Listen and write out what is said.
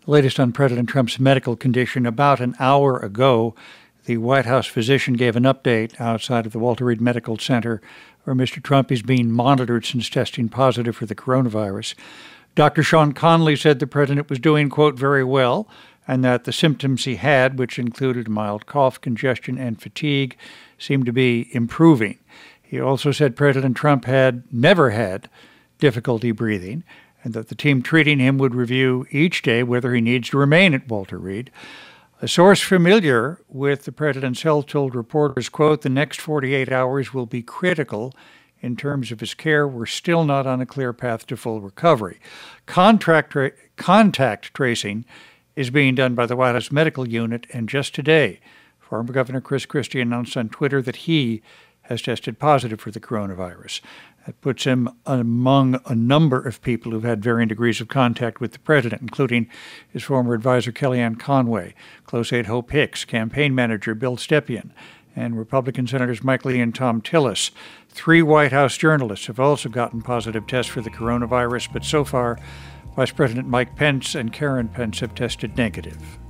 The latest on President Trump's medical condition. About an hour ago, the White House physician gave an update outside of the Walter Reed Medical Center, where Mr. Trump is being monitored since testing positive for the coronavirus. Dr. Sean Conley said the president was doing, quote, very well, and that the symptoms he had, which included a mild cough, congestion, and fatigue, seemed to be improving. He also said President Trump had never had difficulty breathing, and that the team treating him would review each day whether he needs to remain at Walter Reed. A source familiar with the president's health told reporters, quote, the next 48 hours will be critical in terms of his care. We're still not on a clear path to full recovery. Contact tracing is being done by the White House Medical Unit, and just today, former Governor Chris Christie announced on Twitter that he has tested positive for the coronavirus. That puts him among a number of people who've had varying degrees of contact with the president, including his former advisor Kellyanne Conway, close aide Hope Hicks, campaign manager Bill Stepien, and Republican Senators Mike Lee and Tom Tillis. 3 White House journalists have also gotten positive tests for the coronavirus, but so far, Vice President Mike Pence and Karen Pence have tested negative.